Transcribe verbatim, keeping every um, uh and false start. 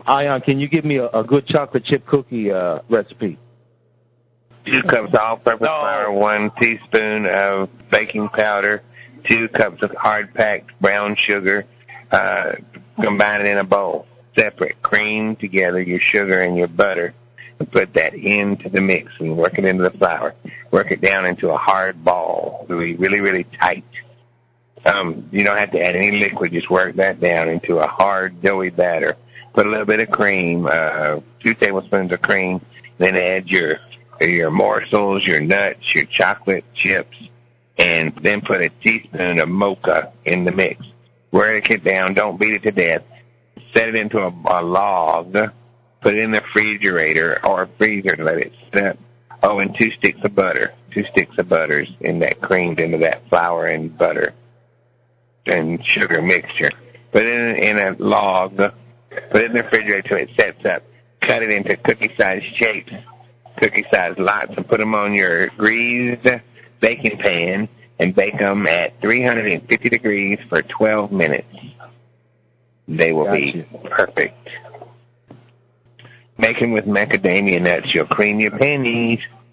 Ion, can you give me a, a good chocolate chip cookie uh, recipe? Two cups all-purpose no. flour, one teaspoon of baking powder, two cups of hard-packed brown sugar. Uh, combine it in a bowl. Separate. Cream together your sugar and your butter. And put that into the mix and work it into the flour. Work it down into a hard ball. Really, really, really tight. Um, you don't have to add any liquid. Just work that down into a hard, doughy batter. Put a little bit of cream, uh, two tablespoons of cream. Then add your your morsels, your nuts, your chocolate chips, and then put a teaspoon of mocha in the mix. Work it down. Don't beat it to death. Set it into a, a log. Put it in the refrigerator or freezer to let it sit up. Oh, and two sticks of butter. Two sticks of butters in that creamed into that flour and butter and sugar mixture. Put it in, in a log. Put it in the refrigerator till it sets up. Cut it into cookie-sized shapes, cookie-sized lots, and put them on your greased baking pan and bake them at three hundred fifty degrees for twelve minutes. They will gotcha. be perfect. Make them with macadamia nuts. You'll cream your pennies.